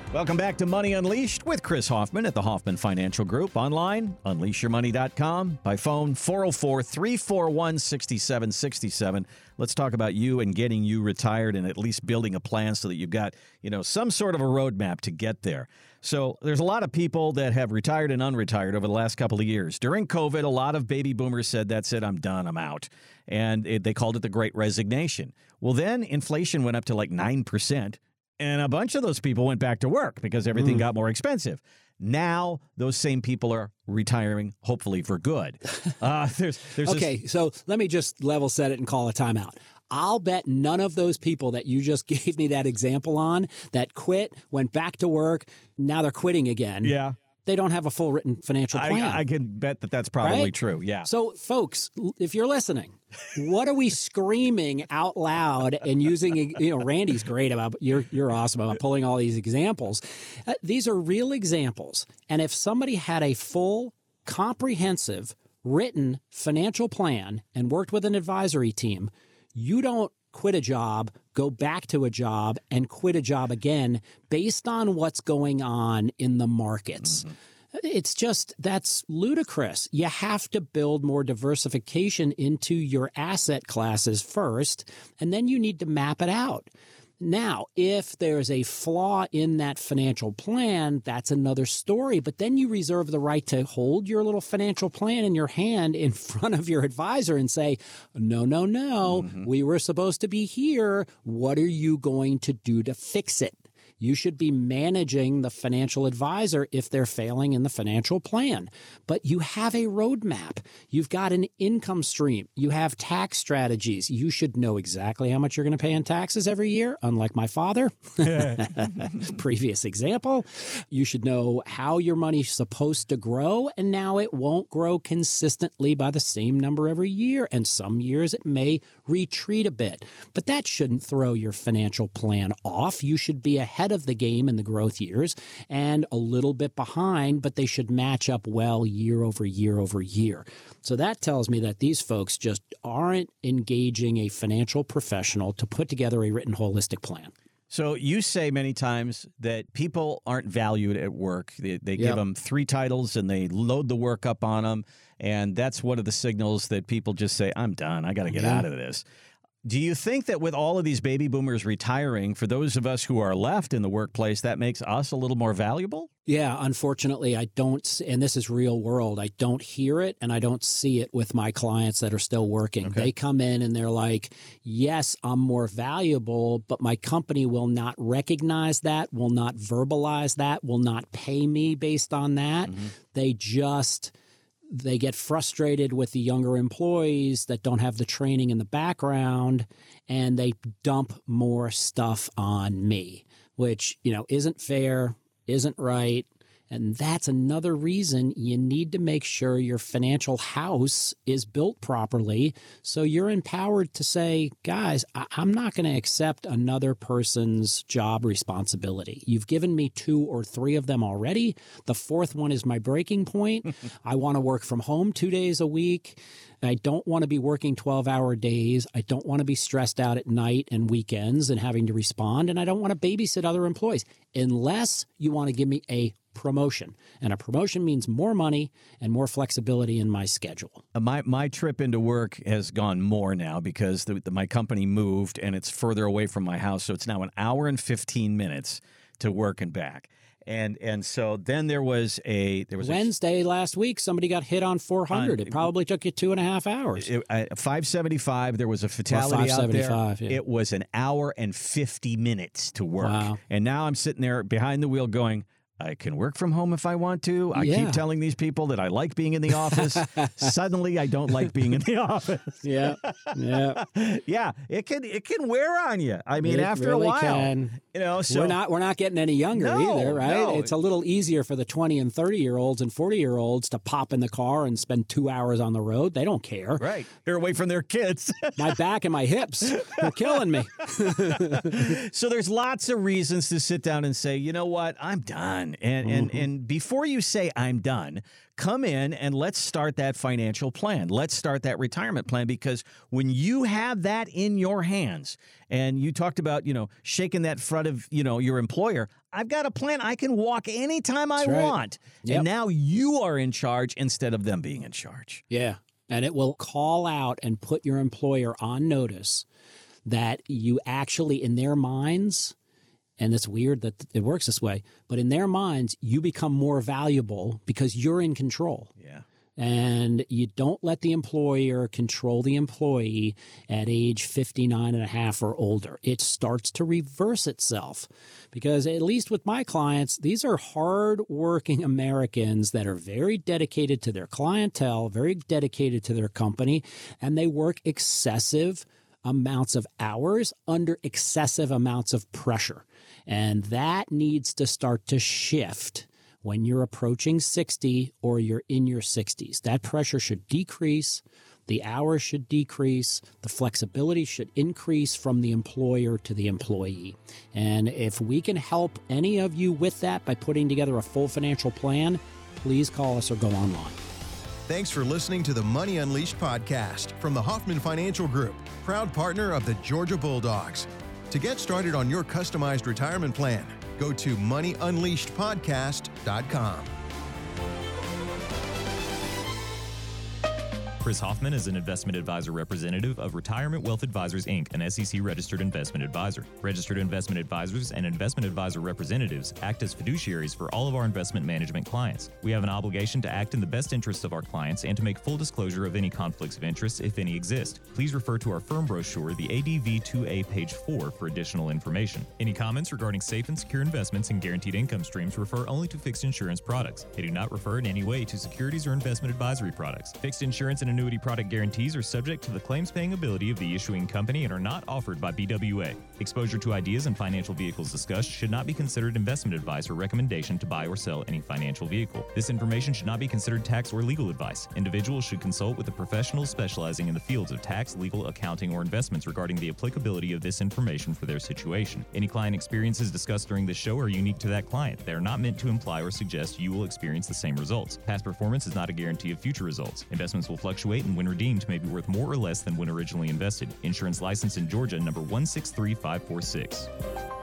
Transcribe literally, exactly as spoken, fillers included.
Welcome back to Money Unleashed with Chris Hoffman at the Hoffman Financial Group. Online, unleash your money dot com. By phone, four oh four, three four one, six seven six seven. Let's talk about you and getting you retired and at least building a plan so that you've got, you know, some sort of a roadmap to get there. So there's a lot of people that have retired and unretired over the last couple of years. During COVID, a lot of baby boomers said, that's it, I'm done, I'm out. And it, they called it the Great Resignation. Well, then inflation went up to like nine percent. And a bunch of those people went back to work because everything mm. got more expensive. Now, those same people are retiring, hopefully for good. Uh, there's, there's okay, this- so let me just level set it and call a timeout. I'll bet none of those people that you just gave me that example on that quit, went back to work, now they're quitting again. Yeah. They don't have a full written financial plan. I, I can bet that that's probably right? true, yeah. So, folks, if you're listening, what are we screaming out loud and using, you know, Randy's great about, you're, you're awesome about pulling all these examples. Uh, these are real examples. And if somebody had a full, comprehensive, written financial plan and worked with an advisory team, you don't quit a job, go back to a job, and quit a job again based on what's going on in the markets. Mm-hmm. It's just, that's ludicrous. You have to build more diversification into your asset classes first, and then you need to map it out. Now, if there's a flaw in that financial plan, that's another story. But then you reserve the right to hold your little financial plan in your hand in front of your advisor and say, no, no, no, mm-hmm. we were supposed to be here. What are you going to do to fix it? You should be managing the financial advisor if they're failing in the financial plan. But you have a roadmap. You've got an income stream. You have tax strategies. You should know exactly how much you're going to pay in taxes every year, unlike my father. Previous example. You should know how your money's supposed to grow, and now it won't grow consistently by the same number every year, and some years it may retreat a bit. But that shouldn't throw your financial plan off. You should be ahead of the game in the growth years and a little bit behind, but they should match up well year over year over year. So that tells me that these folks just aren't engaging a financial professional to put together a written holistic plan. So you say many times that people aren't valued at work. They, they give Yep. them three titles and they load the work up on them. And that's one of the signals that people just say, I'm done. I got to get Yeah. out of this. Do you think that with all of these baby boomers retiring, for those of us who are left in the workplace, that makes us a little more valuable? Yeah, unfortunately, I don't, and this is real world, I don't hear it and I don't see it with my clients that are still working. Okay. They come in and they're like, yes, I'm more valuable, but my company will not recognize that, will not verbalize that, will not pay me based on that. Mm-hmm. They just... They get frustrated with the younger employees that don't have the training in the background, and they dump more stuff on me, which, you know, isn't fair, isn't right. And that's another reason you need to make sure your financial house is built properly so you're empowered to say, guys, I- I'm not going to accept another person's job responsibility. You've given me two or three of them already. The fourth one is my breaking point. I want to work from home two days a week. I don't want to be working twelve-hour days. I don't want to be stressed out at night and weekends and having to respond. And I don't want to babysit other employees unless you want to give me a promotion. And a promotion means more money and more flexibility in my schedule. Uh, My my trip into work has gone more now because the, the, my company moved and it's further away from my house. So it's now an hour and fifteen minutes to work and back. And and so then there was a there was Wednesday last week, somebody got hit on four hundred. On- it probably took you two and a half hours. a it, uh, five seventy-five. There was a fatality Well, out there. five seventy-five, yeah. It was an hour and fifty minutes to work. Wow. And now I'm sitting there behind the wheel going, I can work from home if I want to. I Yeah. keep telling these people that I like being in the office. Suddenly, I don't like being in the office. Yeah, yeah. Yeah, it can it can wear on you. I mean, It after really a while, can. you know. So we're not we're not getting any younger No, either, right? no. It's a little easier for the twenty and thirty year olds and forty year olds to pop in the car and spend two hours on the road. They don't care. right. They're away from their kids. My back and my hips are killing me. So there's lots of reasons to sit down and say, you know what, I'm done. in. And, Mm-hmm. and, and before you say, I'm done, come in and let's start that financial plan. Let's start that retirement plan, because when you have that in your hands, and you talked about, you know, shaking that front of, you know, your employer, I've got a plan. I can walk anytime I That's right. want. Yep. And now you are in charge instead of them being in charge. Yeah. And it will call out and put your employer on notice that you actually, in their minds, and it's weird that it works this way, but in their minds, you become more valuable because you're in control. Yeah. And you don't let the employer control the employee at age fifty-nine and a half or older. It starts to reverse itself, because at least with my clients, these are hardworking Americans that are very dedicated to their clientele, very dedicated to their company, and they work excessive amounts of hours under excessive amounts of pressure. And that needs to start to shift when you're approaching sixty or you're in your sixties. That pressure should decrease, the hours should decrease, the flexibility should increase from the employer to the employee. And if we can help any of you with that by putting together a full financial plan, please call us or go online. Thanks for listening to the Money Unleashed podcast from the Hoffman Financial Group, proud partner of the Georgia Bulldogs. To get started on your customized retirement plan, go to money unleashed podcast dot com. Chris Hoffman is an investment advisor representative of Retirement Wealth Advisors, Incorporated, an S E C-registered investment advisor. Registered investment advisors and investment advisor representatives act as fiduciaries for all of our investment management clients. We have an obligation to act in the best interests of our clients and to make full disclosure of any conflicts of interest, if any exist. Please refer to our firm brochure, the A D V two A, page four, for additional information. Any comments regarding safe and secure investments and guaranteed income streams refer only to fixed insurance products. They do not refer in any way to securities or investment advisory products. Fixed insurance and annuity product guarantees are subject to the claims-paying ability of the issuing company and are not offered by B W A. Exposure to ideas and financial vehicles discussed should not be considered investment advice or recommendation to buy or sell any financial vehicle. This information should not be considered tax or legal advice. Individuals should consult with a professional specializing in the fields of tax, legal, accounting, or investments regarding the applicability of this information for their situation. Any client experiences discussed during this show are unique to that client. They are not meant to imply or suggest you will experience the same results. Past performance is not a guarantee of future results. Investments will fluctuate, and when redeemed may be worth more or less than when originally invested. Insurance license in Georgia number one six three five four six.